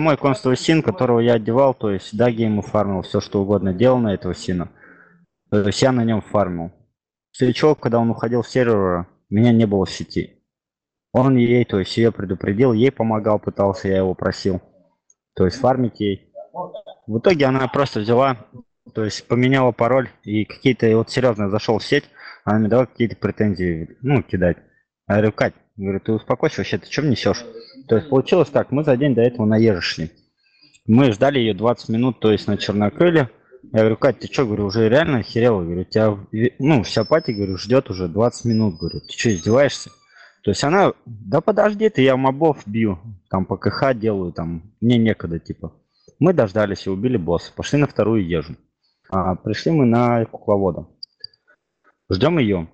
мой констовый син, которого я одевал, то есть даги ему фармил, все что угодно делал на этого сина. То есть я на нем фармил. Свечок, когда он уходил с сервера, меня не было в сети. Он ей, то есть ее предупредил, ей помогал, пытался, я его просил. То есть фармить ей. В итоге она просто взяла, то есть поменяла пароль и какие-то, и вот серьезно зашел в сеть, она мне дала какие-то претензии, ну, кидать. Я говорю, Кать, говорю, ты успокойся вообще, ты что несешь? То есть получилось так, мы за день до этого на Еже шли. Мы ждали ее 20 минут, то есть на Чернокрыле. Я говорю, Кать, ты что, говорю, уже реально охерела? Говорю, тебя, ну, вся пати, говорю, ждет уже 20 минут. Говорю, ты что, издеваешься? То есть она, да подожди ты, я мобов бью, там по КХ делаю, там, мне некогда, типа. Мы дождались и убили босса, пошли на вторую ежу. Пришли мы на кукловода. Ждем ее.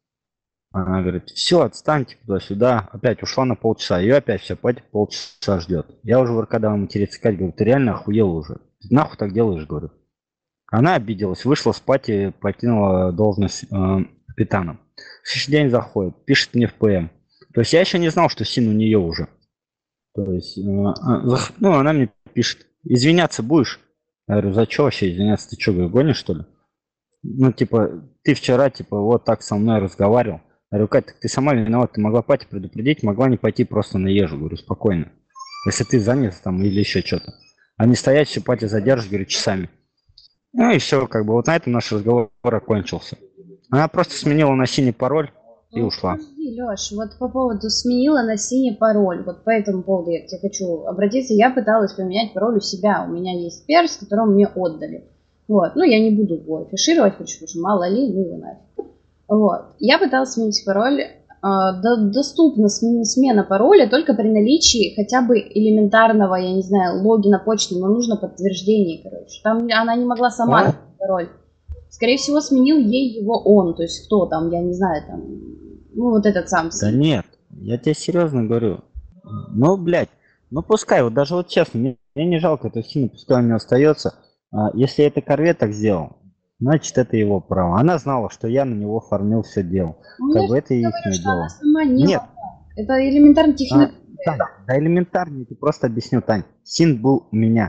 Она говорит, все, отстаньте туда-сюда. Опять ушла на полчаса. Ее опять вся пати полчаса ждет. Я уже в РК давай материться, Кать, говорю, ты реально охуел уже. Ты нахуй так делаешь, говорю. Она обиделась, вышла с пати, покинула должность капитана. В следующий день заходит, пишет мне в ПМ. То есть я еще не знал, что Син у нее уже. То есть, ну, она мне пишет, извиняться будешь? Я говорю, за что вообще извиняться? Ты что, говорю, гонишь, что ли? Ну, типа, ты вчера, типа, вот так со мной разговаривал. Я говорю, Кать, так ты сама виновата, ты могла пати предупредить, могла не пойти просто на ежу, говорю, спокойно. Если ты занят там или еще что-то. А не стоять, все пати задержишь, говорю, часами. Ну и все, как бы, вот на этом наш разговор окончился. Она просто сменила на синий пароль и Ну, ушла. подожди, Лёш, вот по поводу сменила на синий пароль, вот по этому поводу я к тебе хочу обратиться. Я пыталась поменять пароль у себя. У меня есть перс, которого мне отдали. Вот. Ну, я не буду его афишировать, потому что мало ли, ну его нафиг. Вот. Я пыталась сменить пароль. Доступна смена пароля только при наличии хотя бы элементарного, я не знаю, логина почты, но нужно подтверждение, короче. Там она не могла сама Ой, сменить пароль. Скорее всего, сменил ей его он, то есть кто там, я не знаю, там, ну вот этот сам да Син. нет, я тебе серьезно говорю. Ну, блядь, ну пускай, вот даже вот честно, мне не жалко эту сину, пускай у него остается. Если это корвет так сделал, значит это его право. Она знала, что я на него фармил, все делал. Ну, я Как же бы это их говорю, что она дело. сама не Нет, могла. Это элементарно технически. Тань, да элементарнее, ты просто объясню, Тань. Син был у меня.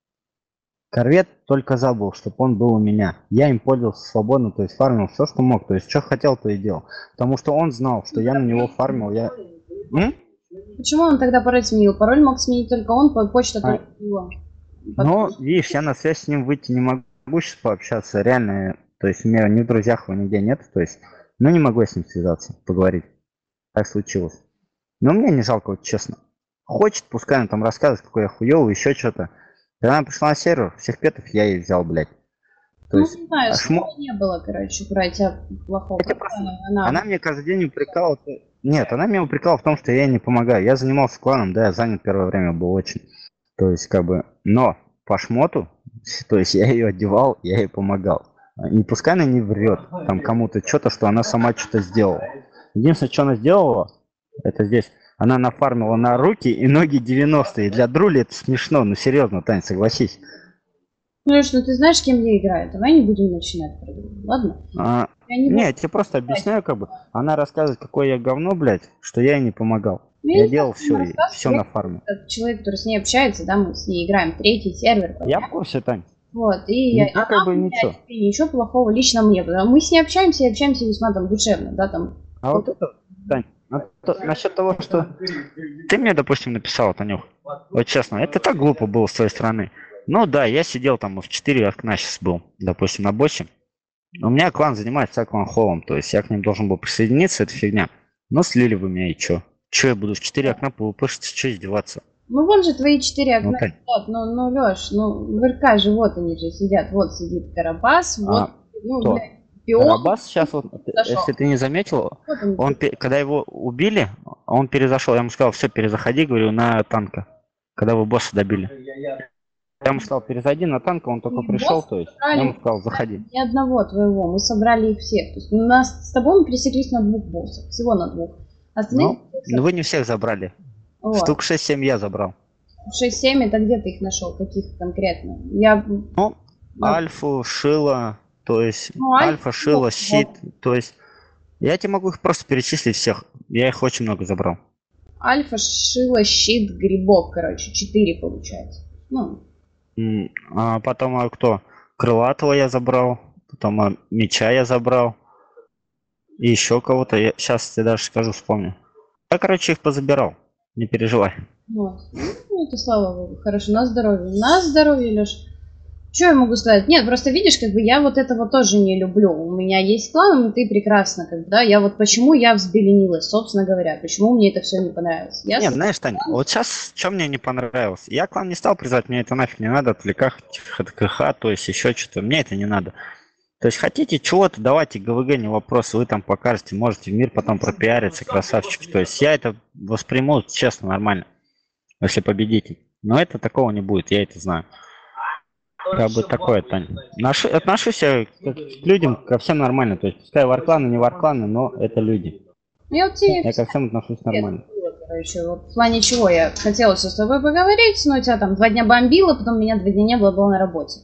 Корвет только забыл, чтобы он был у меня. Я им пользовался свободно, то есть фармил все, что мог. То есть, что хотел, то и делал. Потому что он знал, что я на него фармил. М? Почему он тогда пароль сменил? Пароль мог сменить только он, почта А, только его. Но, видишь, я на связь с ним выйти не могу сейчас пообщаться. Реально, то есть, у меня ни в друзьях его нигде нет. То есть, ну, не могу я с ним связаться, поговорить. Так случилось. Но мне не жалко, вот честно. Хочет, пускай он там рассказывает, какой я хуёвый, еще что-то. Когда она пришла на сервер, всех петов я ей взял, блядь. То Ну, есть, не знаю, шмо... слова не было, короче, про тебя плохого. Хотя просто Она... она мне каждый день упрекала. Нет, она меня упрекала в том, что я ей не помогаю. Я занимался кланом, да, я занят первое время был очень. То есть, как бы, но по шмоту, то есть я ее одевал, я ей помогал. И пускай она не врет там кому-то что-то, что она сама что-то сделала. Единственное, что она сделала, это здесь, она нафармила на руки и ноги 90-е. Для друли это смешно, ну серьезно, Тань, согласись. Ну, Леш, ну ты знаешь, с кем я играю? Давай не будем начинать про друга, ладно? Я не Не, буду я тебе просто играть. объясняю, как бы, она рассказывает, какое я говно, блядь, что я ей не помогал. Ну, я Я не знаю, делал что она все, рассказывает. все Я на фарме. как человек, который с ней общается, да, мы с ней играем третий сервер, Я в понятно? курсе, Тань. Вот, и Ну, ты она как бы у меня ничего. теперь ничего плохого лично мне, потому что мы с ней общаемся и общаемся весьма там душевно, да, там. А вот это, Тань, насчет того, что ты мне, допустим, написал, Танюх, вот честно, это так глупо было с твоей стороны. Ну да, я сидел там в 4 окна сейчас был, допустим, на боссе. У меня клан занимается клан холлом, то есть я к ним должен был присоединиться, это фигня. Но слили вы меня и чё? Чё я буду в 4 окна пвпшиться, чё издеваться? Ну, вон же твои 4 Ну, окна Тань, сидят, ну, Леш, ну, в РК же вот они же сидят, вот сидит Карабас, вот, ну, кто? блядь, Пион Карабас сейчас, вот, зашел, если ты не заметил, вот он. когда его убили, он перезашел. Я ему сказал, все, перезаходи, говорю, на танка, когда вы босса добили. Я ему сказал, перезайди на танка, он только пришел, Босс то есть, я собрали ему сказал, заходи. ни одного твоего, мы собрали их всех. То есть у нас с тобой мы пересеклись на двух боссов, всего на двух. Остальных всех Ну вы не всех забрали. вот. Штук 6-7 я забрал. 6-7 это где ты их нашел? Каких конкретно? Я Ну, на- Альфу, Шила, то есть, ну, Альфа, Альфа, вот, Шила, Щит, вот. то есть, я тебе могу их просто перечислить всех. Я их очень много забрал. Альфа, Шила, Щит, Грибок, короче. 4 получается. Ну, А потом кто? Крылатого я забрал, потом меча я забрал, и еще кого-то. Я сейчас тебе даже скажу, вспомню. Я, короче, их позабирал. Не переживай. вот. Ну, это слава богу. Хорошо, на здоровье. На здоровье, Леш. Что я могу сказать? Нет, просто видишь, как бы я вот этого тоже не люблю. У меня есть клан, и ты прекрасно, как бы, да, я вот почему я взбеленилась, собственно говоря, почему мне это все не понравилось. Я Нет, знаешь, Таня, вот сейчас, что мне не понравилось? Я клан не стал призывать, мне это нафиг не надо, отвлекать от КХ, то есть еще что-то, мне это не надо. То есть хотите чего-то, давайте ГВГ, не вопрос, вы там покажете, можете в мир потом пропиариться, красавчики. То есть я это восприму, честно, нормально, если победите. Но это такого не будет, я это знаю. Как бы такое, Тань. Отношусь я к людям ко всем нормально. То есть пускай варкланы, не варкланы, но это люди. Я вот тебе Я ко всем отношусь нормально. короче, вот в плане чего я хотела все с тобой поговорить, но у тебя там 2 дня бомбило, потом меня 2 дня не было, была на работе.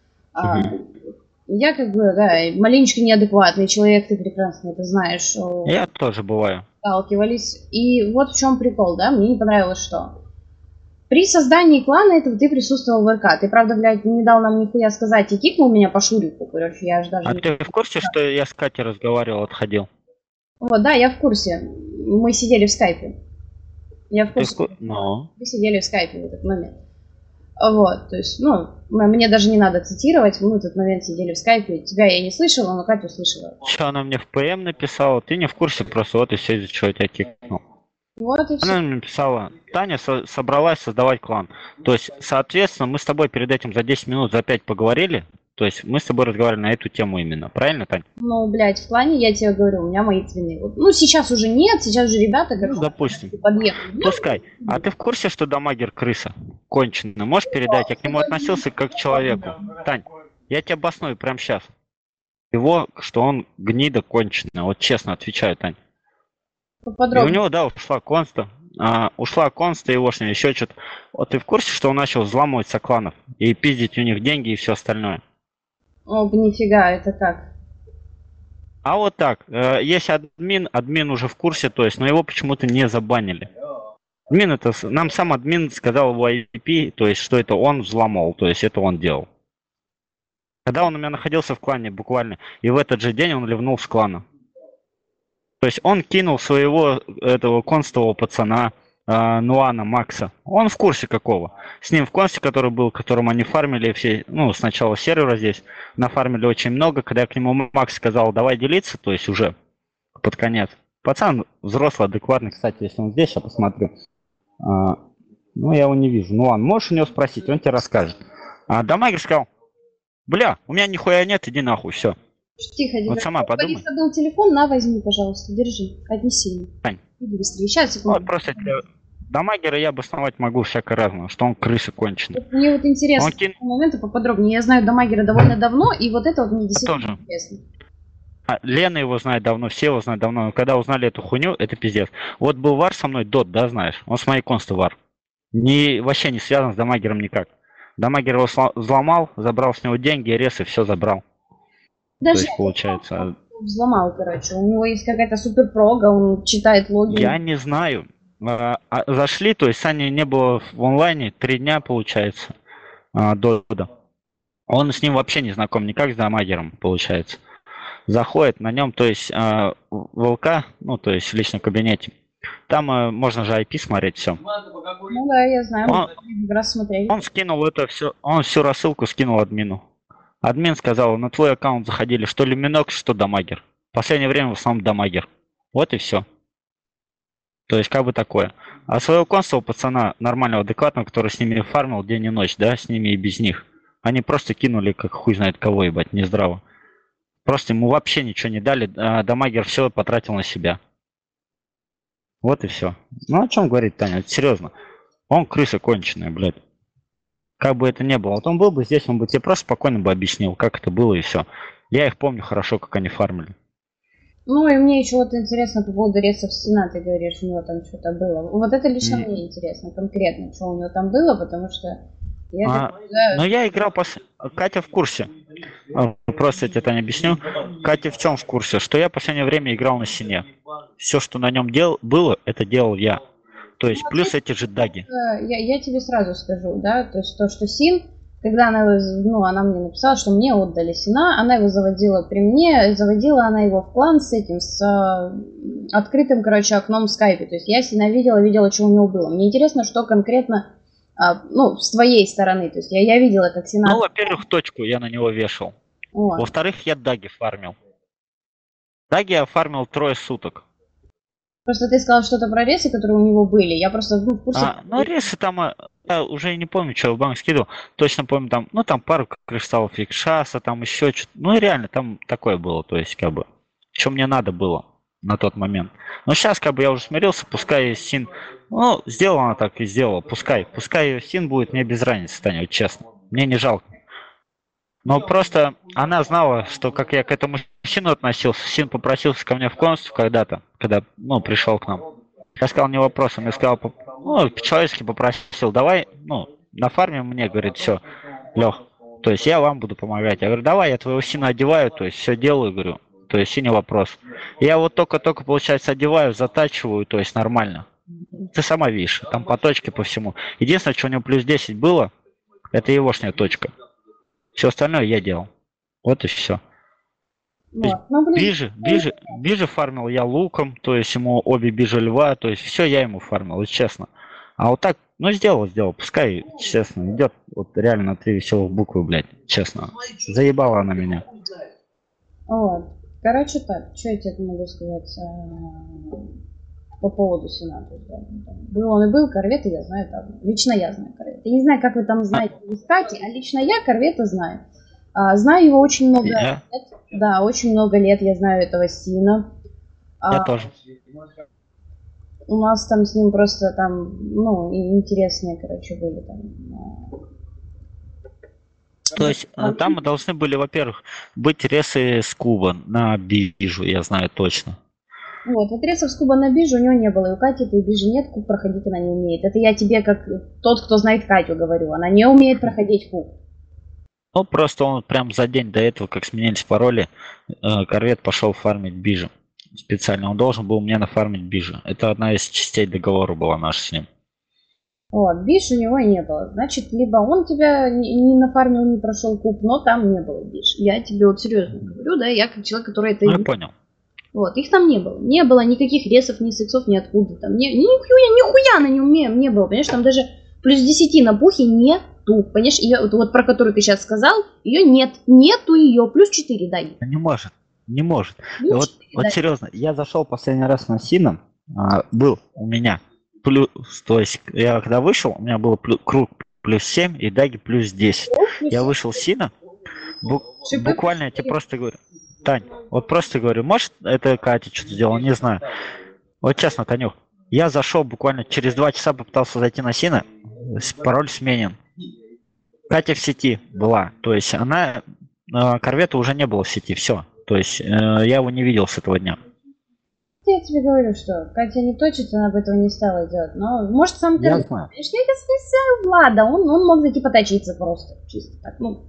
Я как бы, да, маленечко неадекватный человек, ты прекрасно это знаешь. Я тоже бываю. Сталкивались. И вот в чем прикол, да, мне не понравилось что. При создании клана этого ты присутствовал в РК. Ты, правда, блядь, не дал нам нихуя сказать и кикнул меня по шурику, короче, я же даже... А ты в курсе, что я с Катей разговаривал, отходил? Вот, да, я в курсе. Мы сидели в скайпе. Я в курсе. Ну. Мы сидели в скайпе в этот момент. Вот, то есть, ну, мне даже не надо цитировать, мы в этот момент сидели в скайпе, тебя я не слышала, но Катю слышала. Что она мне в ПМ написала? Ты не в курсе, просто вот и все, из-за чего я тебя кикнул. Вот и все. Она мне написала, Таня собралась создавать клан. То есть, соответственно, мы с тобой перед этим за 10 минут, за 5 поговорили. То есть мы с тобой разговаривали на эту тему именно. Правильно, Тань? Ну, блядь, в плане, я тебе говорю, у меня мои твины. Вот, ну, сейчас уже нет, сейчас же ребята как допустим. подъехали. Пускай. А ты в курсе, что Дамагер крыса? Конченый. Можешь передать? Я к нему относился как к человеку. Тань, я тебе обосную прямо сейчас. Его, что он гнида конченая. Вот честно отвечаю, Тань. И у него, да, ушла конста. Ушла конста егошняя, еще что-то. Вот ты в курсе, что он начал взламывать сокланов и пиздить у них деньги и все остальное? О, нифига, это как? А вот так, есть админ уже в курсе, то есть, но его почему-то не забанили. Админ это, нам сам админ сказал в IP, то есть, что это он взломал, то есть, это он делал. Когда он у меня находился в клане буквально, и в этот же день он ливнул с клана. То есть, он кинул своего этого констового пацана, Нуана Макса. Он в курсе какого. С ним в консте, который был, которым они фармили все, ну, сначала сервера здесь, нафармили очень много. Когда я к нему Макс сказал, давай делиться, то есть уже под конец. Пацан взрослый, адекватный, кстати, если он здесь, я посмотрю. Ну, я его не вижу. Ну ладно, можешь у него спросить, он тебе расскажет. Дамагер сказал, бля, у меня нихуя нет, иди нахуй, все. Тихо, вот сама подумай. Был телефон, на, возьми, пожалуйста, держи, отнеси. Тань. Иди быстрее, сейчас, секунду. Вот просто Дамагера я обосновать могу всякое разное, что он крыса конченый. Мне вот интересно, моменты поподробнее. Я знаю Дамагера довольно давно, и вот это вот мне действительно интересно. Лена его знает давно, все его знают давно, но когда узнали эту хуйню, это пиздец. Вот был вар со мной, Дот, да, знаешь? Он с моей консты вар. Вообще не связан с Дамагером никак. Дамагер его взломал, забрал с него деньги, рез и все забрал. Даже то есть, получается... Взломал, короче. У него есть какая-то супер прога, он читает логи. Я не знаю. Зашли, то есть Сани не было в онлайне 3 дня, получается, Дода. Он с ним вообще не знаком никак с Дамагером, получается. Заходит на нем, то есть ВЛК, ну то есть в личном кабинете. Там можно же IP смотреть все. Ну да, я знаю, он скинул это все, он всю рассылку скинул админу. Админ сказал, на твой аккаунт заходили что Люминокс, что Дамагер. В последнее время в основном Дамагер. Вот и все. То есть как бы такое. А своего консула пацана, нормального, адекватного, который с ними фармил день и ночь, да, с ними и без них. Они просто кинули, как хуй знает кого, ебать, нездраво. Просто ему вообще ничего не дали, а Дамагер все потратил на себя. Вот и все. Ну о чем говорить, Таня, это серьезно. Он крыса конченая, блядь. Как бы это ни было. Вот он был бы здесь, он бы тебе просто спокойно бы объяснил, как это было и все. Я их помню хорошо, как они фармили. Ну и мне еще вот интересно по поводу рейсов Стена, ты говоришь, у него там что-то было. Вот это лично мне интересно, конкретно, что у него там было, потому что но я играл Катя в курсе. Просто я тебе, Таня, объясню. Катя в чем в курсе? Что я в последнее время играл на Сине. Все, что на нем было, это делал я. То есть плюс эти же даги. Я тебе сразу скажу, да, то есть то, что Син, когда она его, ну, она мне написала, что мне отдали Сина, она его заводила при мне, заводила она его в клан с этим, с открытым, короче, окном в скайпе. То есть я Сина видела, что у него было. Мне интересно, что конкретно, ну, с твоей стороны. То есть я видела, как Сина... Ну, во-первых, точку я на него вешал. Вот. Во-вторых, я даги фармил. Даги я фармил 3 суток. Просто ты сказал что-то про ресы, которые у него были. Я просто в курсе... Ну, ресы там, я уже не помню, что в банк скидывал. Точно помню, там, ну, там пару кристаллов Икшаса, там еще что-то. Ну, реально, там такое было, то есть, как бы, что мне надо было на тот момент. Но сейчас, как бы, я уже смирился, пускай Син, ну, сделала она так и сделала, пускай ее Син будет, мне без разницы, Таня, вот честно. Мне не жалко. Но просто она знала, что как я к этому Сину относился. Син попросился ко мне в консульство когда-то, когда, ну, пришел к нам. Я сказал, не вопрос, он мне сказал, ну, по-человечески попросил, давай, ну, на фарме мне, говорит, все, Лех, то есть я вам буду помогать. Я говорю, давай, я твоего Сина одеваю, то есть все делаю, говорю, то есть и не вопрос. Я вот только-только, получается, одеваю, затачиваю, то есть нормально. Ты сама видишь, там по точке, по всему. Единственное, что у него плюс 10 было, это егошняя точка. Все остальное я делал. Вот и все. Вот. Ну, блин, Бижи фармил я луком, то есть ему обе бижи льва, то есть все я ему фармил, честно. А вот так, ну сделал, пускай, честно, идет вот реально на 3 веселых буквы, блядь, честно. Заебала она меня. вот. Короче так, что я тебе могу сказать по поводу Сената. Был он и был, корветы я знаю давно. Лично я знаю корветы. Я не знаю, как вы там знаете в Кате, а лично я корветы знаю. Знаю его очень много лет. Да, очень много лет я знаю этого Сина. Я тоже. У нас там с ним просто там, ну, интересные, короче, были там. То есть там должны были, во-первых, быть ресы с куба на бижу, я знаю точно. Вот ресов с куба на бижу у него не было, и у Кати этой бижи нет, куб проходить она не умеет. Это я тебе как тот, кто знает Катю, говорю. Она не умеет проходить куб. Ну, просто он прям за день до этого, как сменились пароли, корвет пошел фармить бижу. Специально. Он должен был мне нафармить бижу. Это одна из частей договора была наша с ним. Вот, биш у него и не было. Значит, либо он тебя не нафармил, не прошел куб, но там не было биш. Я тебе вот серьезно говорю, да, я как человек, который это... Ну, я понял. Вот, их там не было. Не было никаких ресов, ни сексов, ни откуда там. Нихуя она не умеет, не было. Понимаешь, там даже плюс 10 на пухе нету. Понимаешь, ее, вот про которую ты сейчас сказал, ее нет. Нету ее. Плюс 4 дай. Не может. Вот серьезно, я зашел последний раз на Сином, был у меня плюс, то есть я когда вышел, у меня был круг плюс 7 и даги плюс 10. Я вышел Сина, буквально я тебе просто говорю, Тань, вот просто говорю, может это Катя что-то сделала, не знаю. Вот честно, Танюх, я зашел буквально через 2 часа, попытался зайти на Сина, пароль сменен. Катя в сети была, то есть она, корвета уже не было в сети, все. То есть я его не видел с этого дня. Я тебе говорю, что Катя не точится, она бы этого не стала делать. Но может сам корвет. Я знаю. Конечно, я знаю Влада, он мог зайти поточиться просто. Чисто так, ну.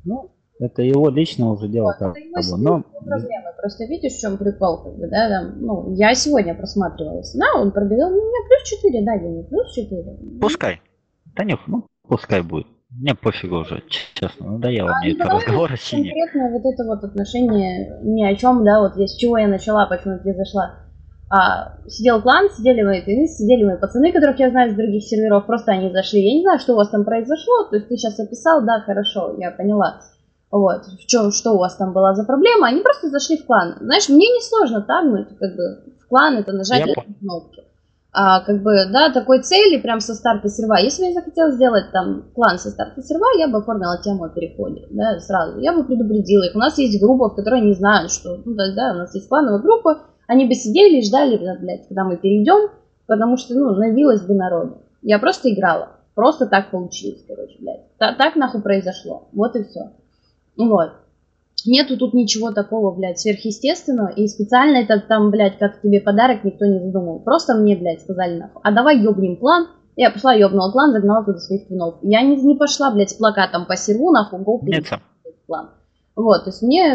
Это его лично уже дело. Вот, это его но... проблема. Просто видишь, в чем прикол, как бы, да, там, ну, я сегодня просматривала Сина, он пробивал меня плюс 4, да, не плюс 4. Пускай. Танюх, пускай будет. Мне пофигу уже, честно, надоело мне это разговор о Сине. Конкретно вот это вот отношение ни о чем, да, вот с чего я начала, почему я зашла. Сидел клан, сидели мои пацаны, которых я знаю с других серверов, просто они зашли. Я не знаю, что у вас там произошло, то есть ты сейчас описал, да, хорошо, я поняла. Вот, что у вас там была за проблема, они просто зашли в клан. Знаешь, мне не сложно тагнуть, как бы, в клан это нажать на кнопки. Как бы, да, такой цели прям со старта серва. Если бы я захотела сделать там клан со старта серва, я бы оформила тему о переходе, да, сразу. Я бы предупредила их. У нас есть группа, в которой они знают, что, ну, да, у нас есть клановая группа, они бы сидели и ждали, блядь, когда мы перейдем, потому что, ну, навилось бы народу. Я просто играла. Просто так получилось, короче, блядь. Так нахуй произошло. Вот и все. Вот. Нету тут ничего такого, блядь, сверхъестественного, и специально это там, блядь, как тебе подарок никто не задумал. Просто мне, блядь, сказали нахуй, а давай ёбнем клан. Я пошла ёбнула клан, загнала туда своих твинов. Я не пошла, блядь, с плакатом по серву, нахуй, го клан. Вот, то есть мне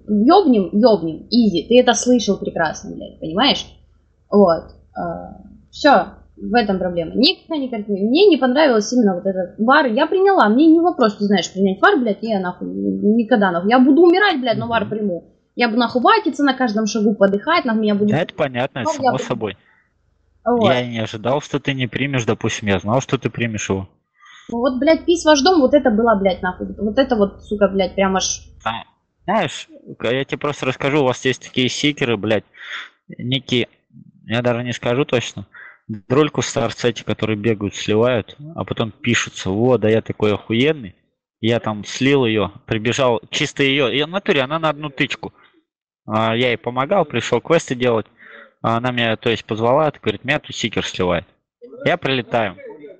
ёбнем, изи. Ты это слышал прекрасно, блядь, понимаешь? Вот. Все. В этом проблема. Никакая не картина. Мне не понравилось именно вот этот вар. Я приняла. Мне не вопрос, ты знаешь, принять вар, блядь, я нахуй никогда нахуй. Я буду умирать, блядь, но вар приму. Я буду нахуй ватиться на каждом шагу, подыхать, нахуй меня будет... Да, это понятно, это само собой. Вот. Я и не ожидал, что ты не примешь, допустим, я знал, что ты примешь его. Ну вот, блядь, пись ваш дом, вот это было, блядь, нахуй. Вот это вот, сука, блядь, прям аж... Знаешь, я тебе просто расскажу, у вас есть такие сикеры, блядь, некие, я даже не скажу точно, дрольку в старцете, которые бегают, сливают, а потом пишутся, вот, да я такой охуенный, я там слил ее, прибежал, чисто ее, в натуре, она на одну тычку. Я ей помогал, пришел квесты делать, она меня, то есть, позвала, говорит, меня тут сикер сливает. Я прилетаю.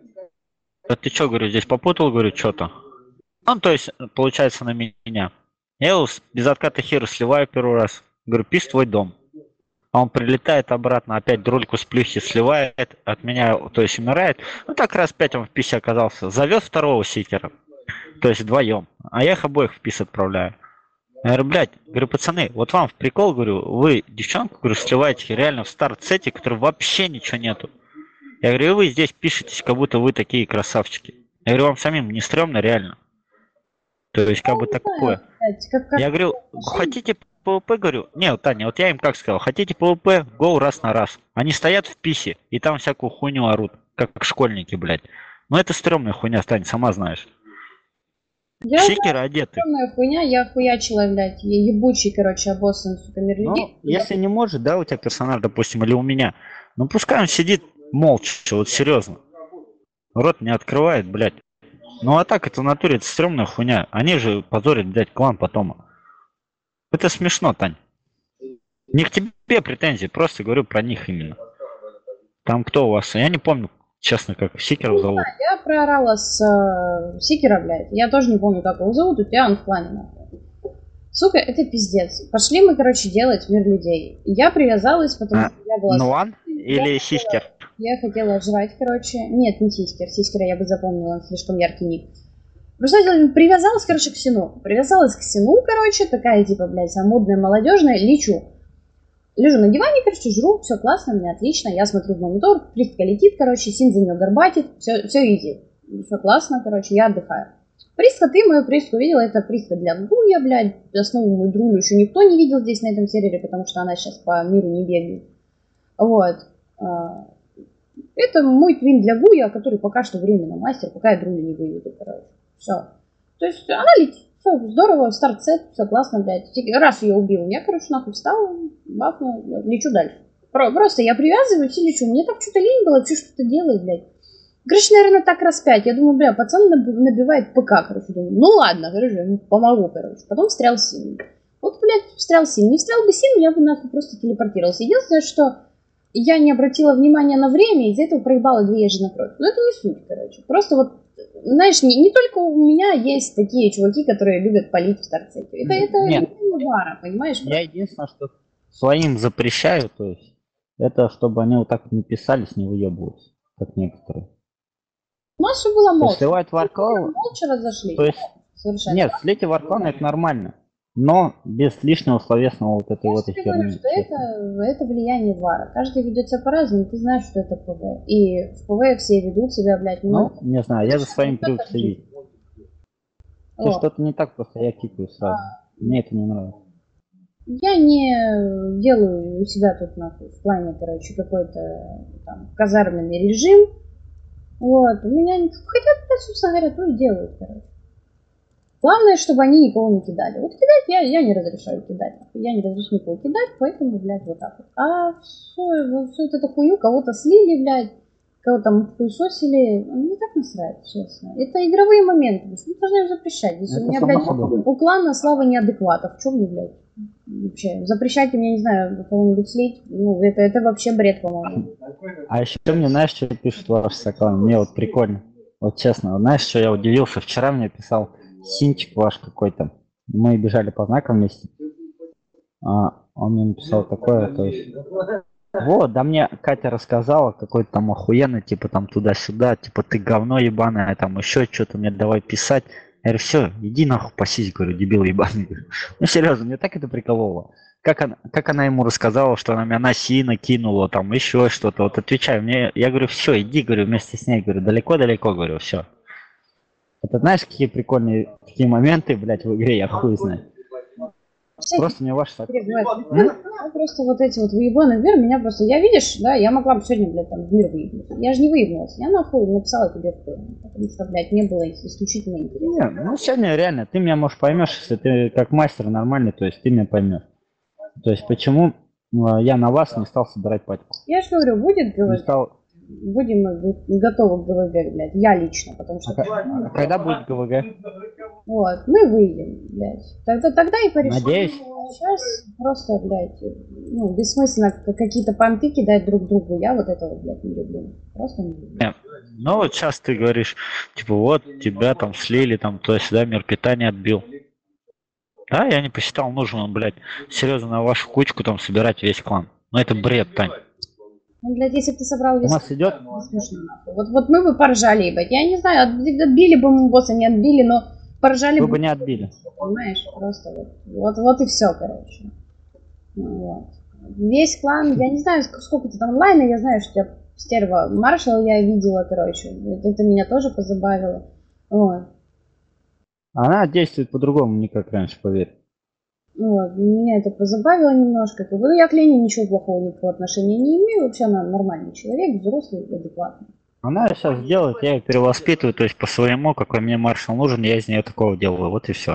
А ты что, говорю, здесь попутал, говорю, что-то? Ну, то есть, получается, на меня. Я его без отката хера сливаю первый раз. Говорю, пись твой дом. А он прилетает обратно, опять дрольку с плюхи сливает, от меня, то есть, умирает. Ну, так раз 5 он в писе оказался. Завез второго сикера. То есть, вдвоем. А я их обоих в пис отправляю. Я говорю, блядь, говорю, пацаны, вот вам в прикол, говорю, вы девчонку, говорю, сливаете реально в старт-сете, который вообще ничего нету. Я говорю, и вы здесь пишетесь, как будто вы такие красавчики. Я говорю, вам самим не стрёмно, реально? То есть, как бы такое. Я говорю, хотите ПВП, говорю, нет, Таня, вот я им как сказал, хотите ПВП, гоу раз на раз. Они стоят в писе, и там всякую хуйню орут, как школьники, блядь. Ну это стрёмная хуйня, Таня, сама знаешь. Сикеры одеты. Стрёмная хуйня, я хуячила, блядь, ебучий, короче, обоссанный, сука, мир людей. Ну, если не может, да, у тебя персонаж, допустим, или у меня, ну пускай он сидит молча, вот серьезно. Рот не открывает, блядь. Ну а так, это в натуре, это стрёмная хуйня. Они же позорят, блядь, клан потом. Это смешно, Тань. Не к тебе претензии, просто говорю про них именно. Там кто у вас? Я не помню, честно, как Сикеров зовут. Я проорала с Сикера, блядь. Я тоже не помню, как его зовут, у тебя он в клане, нахуй. Сука, это пиздец. Пошли мы, короче, делать мир людей. Я привязалась, потому что я была... Нуан или Сискер? Я хотела жрать, короче. Нет, не Сискер. Сискера я бы запомнила, он слишком яркий ник. Просто привязалась, короче, к Сину. Привязалась к Сину, короче, такая, типа, блядь, модная, молодежная, лечу. Лежу на диване, короче, жру, все классно, мне отлично. Я смотрю в монитор, Пристка летит, короче, Син за нее горбатит, все изи. Все классно, короче, я отдыхаю. Пристка, ты мою Пристку видела, это Пристка для Гуя, блядь. Основу мою Друлю еще никто не видел здесь на этом сервере, потому что она сейчас по миру не бегает. Вот. Это мой твин для Гуя, который пока что временно мастер, пока я Друлю не выведу, короче. Все. То есть она летит. Все здорово, старт-сет, все классно, блядь. Раз ее убил, я, короче, нахуй встала, бафну, лечу дальше. Просто я привязываюсь и лечу. Мне так что-то лень было, вообще что-то делать, блядь. Короче, наверное, так раз 5. Я думаю, бля, пацан набивает ПК, короче. Думаю, ну ладно, короче, я ему помогу, короче. Потом встрял Син. Вот, блядь, встрял Син. Не встрял бы Син, я бы нахуй просто телепортировался. Единственное, что я не обратила внимания на время, и из-за этого проебала 2 ежи напротив. Но это не суть, короче. Просто вот, знаешь, не только у меня есть такие чуваки, которые любят палить в старцете. Это не вара, понимаешь? Я единственное, что своим запрещаю, то есть, это чтобы они вот так не писались, не выебывались, как некоторые. У нас все было молча. Сливать варклан, молча разошлись. То есть, совершенно. Нет, слейте варклан это нормально. Но без лишнего словесного вот этой вот херни. Это влияние вара. Каждый ведет себя по-разному, ты знаешь, что это ПВ. И в ПВ все ведут себя, блядь, много. Ну, не знаю, я за своим привык следить. Если что-то не так, просто я кикаю сразу. Мне это не нравится. Я не делаю у себя тут, нахуй, в плане, короче, какой-то там казарменный режим. Вот, у меня хотят, собственно говоря, то и делают, короче. Главное, чтобы они никого не кидали. Вот кидать я не разрешаю кидать. Я не разрешаю никого кидать, поэтому, блядь, вот так вот. А все вот эту хуйню кого-то слили, блядь, кого-то там хуесосили. Мне так насрать, честно. Это игровые моменты. Мы должны их запрещать. Здесь у меня, блядь, у клана слава неадекватов. В чем мне, блядь? Вообще, запрещать им, я не знаю, кого-нибудь слить. Ну, это вообще бред, по-моему. А еще мне, знаешь, что пишут ваш соклан? Мне вот прикольно. Вот честно, знаешь, что я удивился? Вчера мне писал Синчик ваш какой-то. Мы бежали по знакам вместе. Он мне написал такое, то есть... Вот, да мне Катя рассказала, какой-то там охуенный, типа там туда-сюда, типа ты говно ебаное, там еще что-то мне давай писать. Я говорю, все, иди нахуй пасись, говорю, дебил ебаный. Ну серьезно, мне так это прикололо. как она ему рассказала, что она меня на Си накинула, там еще что-то. Вот отвечаю мне, я говорю, все, иди, говорю, вместе с ней, говорю, далеко-далеко, говорю, все. Это знаешь, какие прикольные такие моменты, блядь, в игре, я хуй знаю. Просто мне ваш Ну, просто вот эти вот выебоны в мир, меня просто... Я, видишь, да, я могла бы сегодня, блядь, там в мир выебнуться. Я же не выебнулась. Я нахуй написала тебе в ПМ, потому что, блядь, мне было исключительно интересно. Не, ну сегодня реально, ты меня, может, поймешь, если ты как мастер нормальный, то есть ты меня поймешь. То есть почему я на вас не стал собирать пачку. Я же говорю, будет Не ГВГ, стал... будем готовы к ГВГ, блядь. Я лично, потому что... А когда будет ГВГ? Вот, мы выйдем, блядь. Тогда и порешим. Надеюсь. Сейчас просто, блядь, ну, бессмысленно какие-то понты кидать друг другу. Я вот этого, блядь, не люблю. Просто не люблю. Не, ну вот сейчас ты говоришь, типа, вот тебя там слили, там туда-сюда, мир питания отбил. Да, я не посчитал нужным, блядь, серьезно на вашу кучку там собирать весь клан. Ну это бред, Тань. Ну, блядь, если бы ты собрал У весь... нас идет... Смешно, нахуй. Вот мы бы поржали, ебать. Я не знаю, отбили бы мы босса, не отбили, но поржали Вы бы не отбили. Понимаешь, просто вот и все, короче. Ну, вот. Весь клан, я не знаю, сколько ты там онлайна, я знаю, что у тебя стерва маршал я видела, короче. Это меня тоже позабавило. Вот. Она действует по-другому, не как раньше, поверь. Вот. Меня это позабавило немножко. Как бы, ну, я к Лене ничего плохого никакого отношения не имею. Вообще она нормальный человек, взрослый, адекватный. Она сейчас делает, я ее перевоспитываю, то есть по своему, какой мне маршал нужен, я из нее такого делаю, вот и все.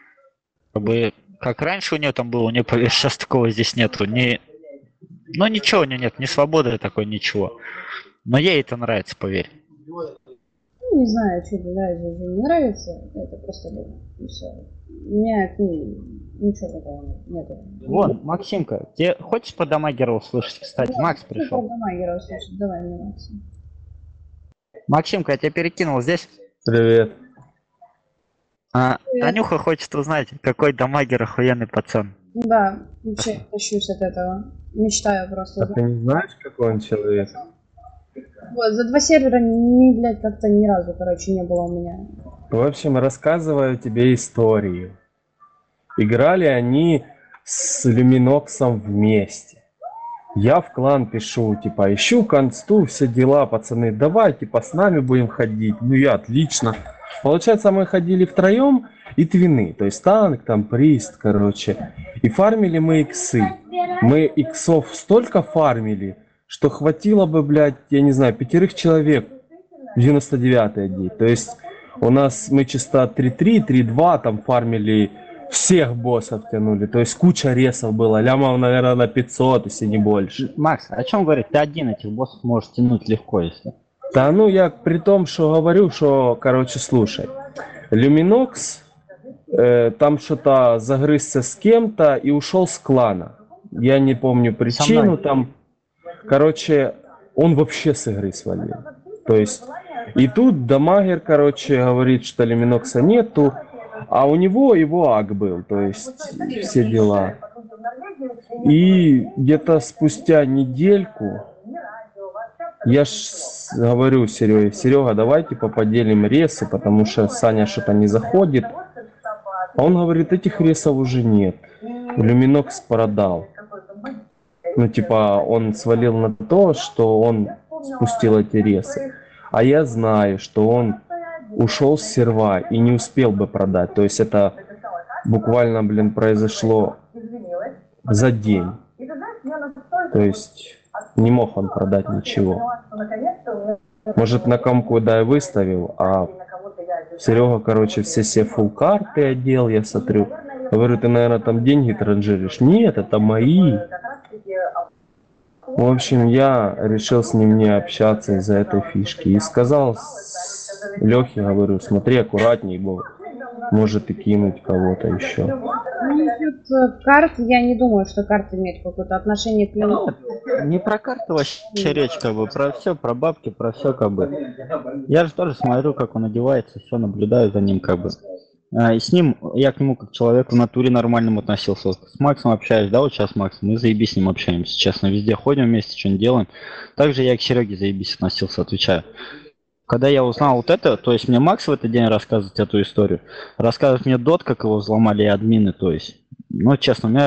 Как раньше у нее там было, у нее сейчас такого здесь нету. Ну ничего у нее нет, ни свободы такой, ничего. Но ей это нравится, поверь. Ну, не знаю, что мне нравится, что не нравится. Это просто Лена. И все. У меня к ней ничего такого нету. Вон, Максимка, тебе хочешь про дамагера услышать, кстати? Да, Макс про пришел. дамагера услышать. Давай мне, Максим. Максимка, я тебя перекинул здесь. Привет. Привет. Танюха хочет узнать, какой дамагер охуенный пацан. Да, вообще тащусь от этого. Мечтаю просто. А ты не знаешь, какой он человек? Вот, за 2 сервера, блядь, как-то ни разу, короче, не было у меня. В общем, рассказываю тебе историю. Играли они с Люминоксом вместе. Я в клан пишу, типа, ищу консту, все дела, пацаны, давай, типа, с нами будем ходить. Ну, я, отлично. Получается, мы ходили втроем и твины, то есть танк, там, прист, короче. И фармили мы иксы. Мы иксов столько фармили, что хватило бы, блядь, я не знаю, 5 человек в 99-й день. То есть у нас мы чисто 3-3, 3-2 там фармили, всех боссов тянули. То есть куча ресов было, лямов, наверное, на 500, если не больше. Макс, о чем говорить? Ты один этих боссов можешь тянуть легко, если. Да ну я при том, что говорю, что, короче, слушай. Люминокс там что-то загрызся с кем-то и ушел с клана. Я не помню причину там. Короче, он вообще с игры свалил. То есть, и тут дамагер, короче, говорит, что Люминокса нету, а у него его аг был, то есть, все дела. И где-то спустя недельку я ж говорю Сереге, Серега, давай типа поделим ресы, потому что Саня что-то не заходит. А он говорит, этих ресов уже нет. Люминокс продал. Ну, типа, он свалил на то, что он спустил эти ресы. А я знаю, что он ушел с серва и не успел бы продать. То есть это буквально, блин, произошло за день. То есть не мог он продать ничего. Может, на комку, да, и выставил, а Серега, короче, все фулл карты одел, я смотрю. Говорю, ты, наверное, там деньги транжиришь. Нет, это мои. В общем, я решил с ним не общаться из-за этой фишки. И сказал Лехе, говорю, смотри аккуратней, бо может и кинуть кого-то еще. Насчет карт, я не думаю, что карта имеет какое-то отношение к Люминоксу. Не про карты вообще речь, как бы, про все, про бабки, про все, как бы. Я же тоже смотрю, как он одевается, все наблюдаю за ним, как бы. И с ним, я к нему как человек в натуре нормальным относился. С Максом общаюсь, да, вот сейчас Макс, мы заебись с ним общаемся, честно, везде ходим вместе, что-нибудь делаем. Также я к Сереге заебись относился, отвечаю. Когда я узнал вот это, то есть мне Макс в этот день рассказывает эту историю, рассказывает мне Дот, как его взломали админы, то есть, ну, честно, у меня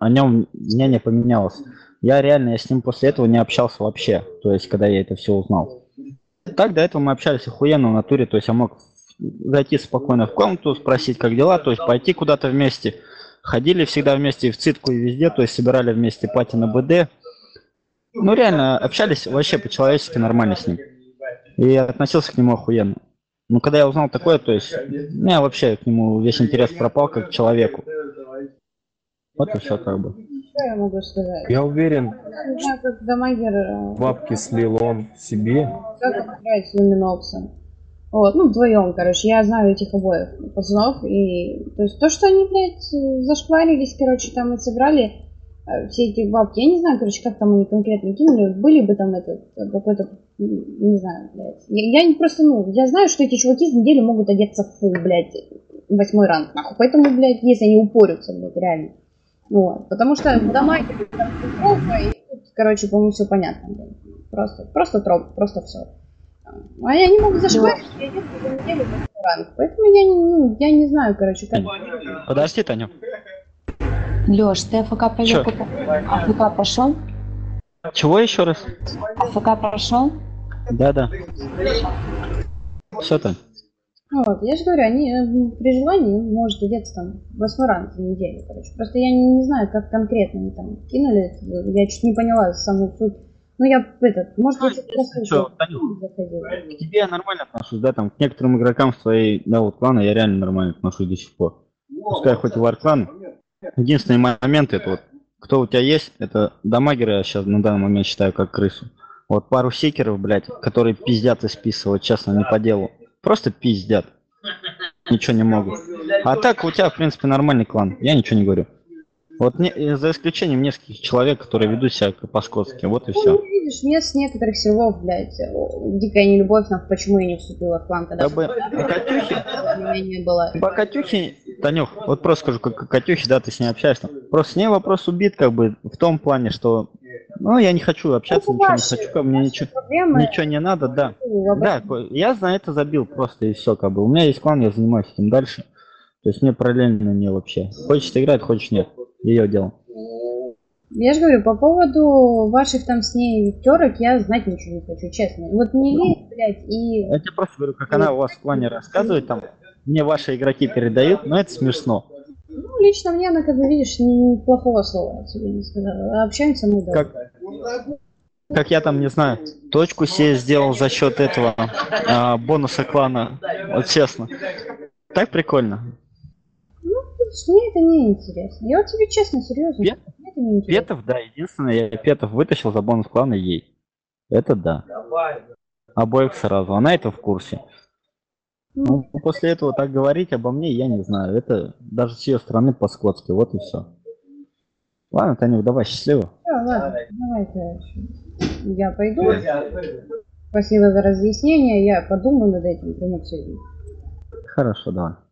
о нем мнение поменялось. Я с ним после этого не общался вообще, то есть когда я это все узнал. Так, до этого мы общались охуенно в натуре, то есть я мог зайти спокойно в комнату, спросить, как дела, то есть пойти куда-то вместе. Ходили всегда вместе и в цитку, и везде, то есть собирали вместе пати на БД. Ну, реально, общались вообще по-человечески нормально с ним. И я относился к нему охуенно. Но когда я узнал такое, то есть, у меня вообще к нему весь интерес пропал как к человеку. Вот и все как бы. Что я могу сказать? Я уверен, Я не знаю, как дамагер, бабки слил он себе. как играть с Люминоксом. Вот, ну, вдвоем, короче, я знаю этих обоих пацанов, и, то есть, то, что они, блядь, зашкварились, короче, там и собрали все эти бабки, я не знаю, короче, как там они конкретно кинули, были бы там этот, какой-то, не знаю, блядь, я просто, ну, я знаю, что эти чуваки с недели могут одеться в фул, блядь, 8 ранг, нахуй, поэтому, блядь, если они упорются, блядь, реально, вот, потому что в дамаге тропа, и тут, короче, по-моему, все понятно, блядь, просто троп, просто все. А я не могу зашкварить, я еду за неделю в ранг. Поэтому я не знаю, короче, как... Подожди, Таня. Лёш, ты АФК Чё? проверку АФК прошел? Чего еще раз? АФК прошел? Да. Все, Тань. Ну вот, я же говорю, они при желании может одеться там 8 ранг за неделю, короче. Просто я не знаю, как конкретно они там кинули. Я чуть не поняла саму суть. Ну, я может, я что-то послушала. К тебе я нормально отношусь, да, там, к некоторым игрокам своей, да, вот клана я реально нормально отношусь до сих пор. Пускай хоть и вар-клан. Единственный момент, это вот, кто у тебя есть, это дамагеры, я сейчас на данный момент считаю как крысу. Вот пару секеров, блядь, которые пиздят и списывают, честно, не по делу. Просто пиздят. Ничего не могут. А так у тебя, в принципе, нормальный клан, я ничего не говорю. Вот за исключением нескольких человек, которые ведут себя по-скотски, вот и все. Ну, видишь, мне с некоторых серверов, блядь, дикая нелюбовь, почему я не вступила в клан, когда Катюхи, было. по Катюхе, Танюх, вот просто скажу, как Катюхе, да, ты с ней общаешься. Просто с ней вопрос убит, как бы, в том плане, что, ну, я не хочу общаться, ничего не хочу, как мне ничего не надо, да. Да, я на это забил просто и все, как бы. У меня есть клан, я занимаюсь этим дальше. То есть мне параллельно не вообще. Хочешь играть, хочешь нет. Ее дело. Я же говорю, по поводу ваших там с ней терок я знать ничего не хочу, честно. Вот не лезь, блядь, и... Я тебе просто говорю, как она у вас в плане рассказывает, там, мне ваши игроки передают, но это смешно. Ну, лично мне она, как бы, видишь, плохого слова тебе не сказала. Общаемся мы, да. Как я там, не знаю, точку себе сделал за счет этого бонуса клана. Вот честно. Так прикольно. Ну, мне это не интересно. Я вот тебе честно, серьезно. Мне это не интересно. Петов, да, единственное, я Петов вытащил за бонус клана ей. Это да. Обоих сразу. Она это в курсе. Ну, после этого так говорить обо мне, я не знаю. Это даже с ее стороны по-скотски. Вот и все. Ладно, Танюк, давай, счастливо. Ладно, давай, короче. Я пойду. Спасибо за разъяснение. Я подумаю над этим. Хорошо, давай.